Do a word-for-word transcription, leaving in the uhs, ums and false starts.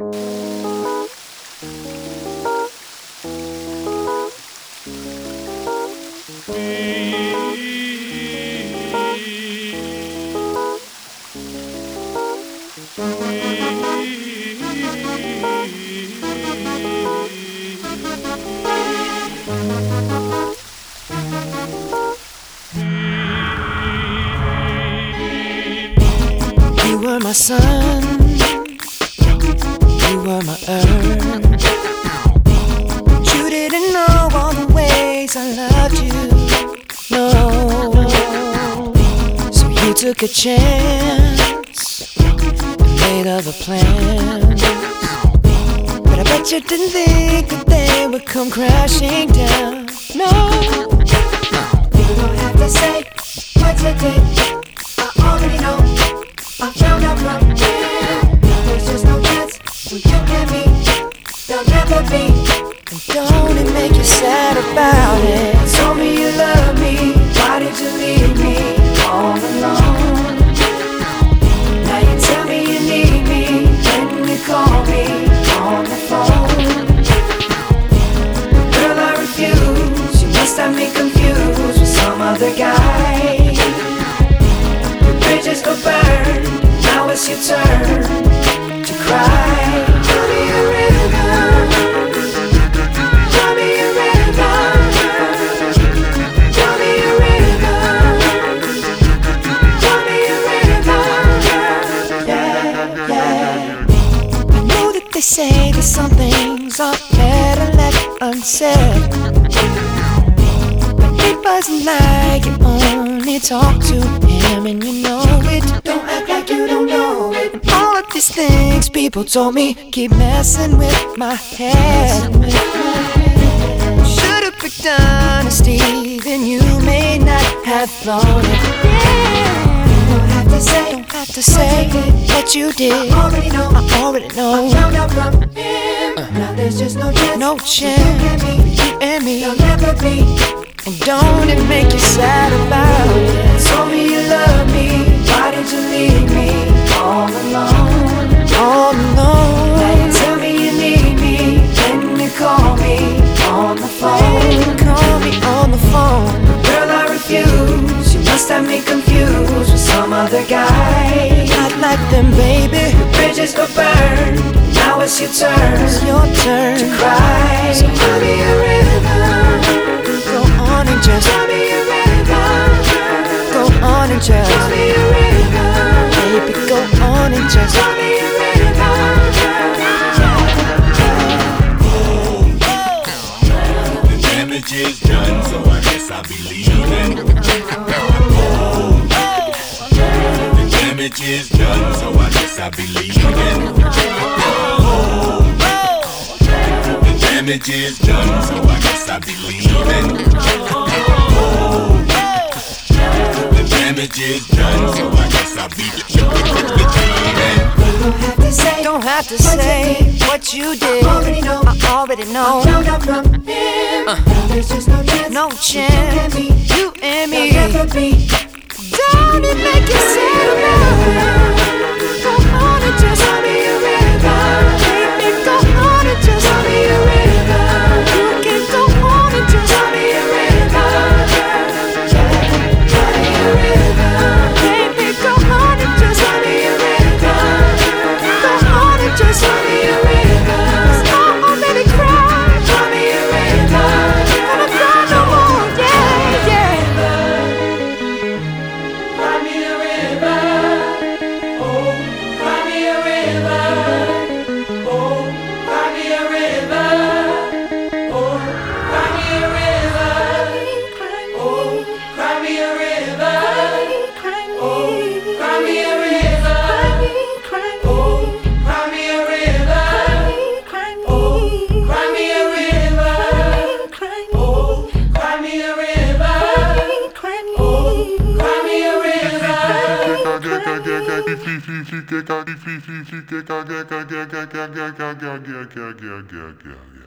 You were my sun, you were my earth, but you didn't know all the ways I loved you, no. So you took a chance and made other plans, but I bet you didn't think that they would come crashing down, no. You don't have to say what you did, I already know. I found out from you, there's just no chance when you and me, there'll never be. And don't it make you sad about it? Told me you love me, why did you leave me all alone? Now you tell me you need me, when you call me on the phone. Girl, I refuse, you must have me confused with some other guy. The bridges go burn, now it's your turn to cry. Tell me a river, tell me a river, tell me a river, tell me a river, yeah, yeah. I know that they say that some things are better left unsaid, but it wasn't like you only talk to him and you know it. Don't act like you don't know it. And all of these things people told me keep messing with my head. Should've picked honesty, then you may not have thought it. Yeah. Don't have to say, don't have to say what you did. I already know, I already know. I found out from him. Uh. Now there's just no chance, no chance for you and me, there'll never be. And don't it make you sad about it? Told me you love me, why did you leave me all alone? All alone. Now you tell me you need me, when you call me on the phone. Call me on the phone. Girl, I refuse, you must have me confused with some other guy. Not like them, baby. The bridges go burn, now it's your turn, it's your turn to cry. So tell me a river, go on and just tell me a river, go on and just tell me a river, baby, go on and just tell me a river. The damage is done, so I guess I'll be leaving. The damage is done, so I guess I'll be leaving. The damage is done, so I guess I'll be leaving. The damage is done, so I guess I'll be leaving. Don't have to say, don't have to say what you did. I already know, I already know. I found out from him. Uh. Now there's just no chance, no chance. You and me, you and me. Never be. Don't it make you sad about it? Go on and just tell me a river, baby. Go on and just tell me a river. You can go on and just tell me a river. Tell me a river, baby. Go on and just tell me a river. Go on and just tell me a river. 'Cause I already cried. Tell me a river. Gonna cry no more, yeah, yeah. Cry me a river, oh, cry me a river, oh, cry me a river, oh, cry me a river, oh, cry me a river, oh, cry me a river, oh, cry me a river, oh, cry me a river, oh, cry me a river, oh, cry me a river.